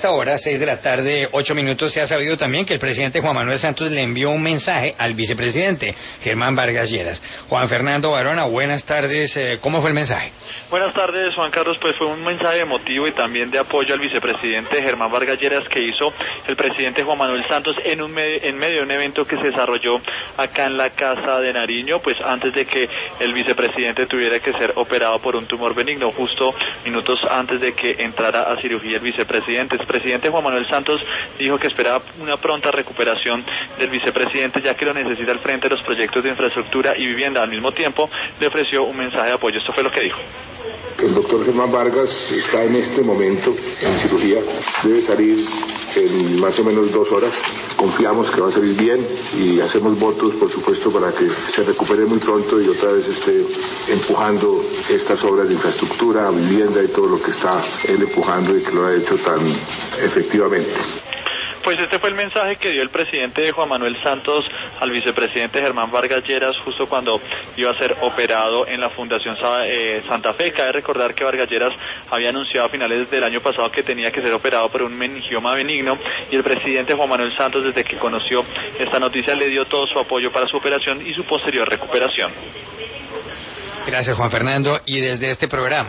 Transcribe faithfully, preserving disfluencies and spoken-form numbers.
esta hora, seis de la tarde, ocho minutos, se ha sabido también que el presidente Juan Manuel Santos le envió un mensaje al vicepresidente Germán Vargas Lleras. Juan Fernando Barona, buenas tardes. Eh, ¿Cómo fue el mensaje? Buenas tardes, Juan Carlos. Pues fue un mensaje emotivo y también de apoyo al vicepresidente Germán Vargas Lleras que hizo el presidente Juan Manuel Santos en, un medio, en medio de un evento que se desarrolló acá en la Casa de Nariño, pues antes de que el vicepresidente tuviera que ser operado por un tumor benigno, justo minutos antes de que entrara a cirugía el vicepresidente. El presidente Juan Manuel Santos dijo que esperaba una pronta recuperación del vicepresidente, ya que lo necesita al frente de los proyectos de infraestructura y vivienda. Al mismo tiempo, le ofreció un mensaje de apoyo. Esto fue lo que dijo. El doctor Germán Vargas está en este momento en cirugía, debe salir en más o menos dos horas. Confiamos que va a salir bien y hacemos votos, por supuesto, para que se recupere muy pronto y otra vez esté empujando estas obras de infraestructura, vivienda y todo lo que está él empujando y que lo ha hecho tan efectivamente. Pues este fue el mensaje que dio el presidente Juan Manuel Santos al vicepresidente Germán Vargas Lleras justo cuando iba a ser operado en la Fundación Santa Fe. Cabe recordar que Vargas Lleras había anunciado a finales del año pasado que tenía que ser operado por un meningioma benigno y el presidente Juan Manuel Santos, desde que conoció esta noticia, le dio todo su apoyo para su operación y su posterior recuperación. Gracias, Juan Fernando. Y desde este programa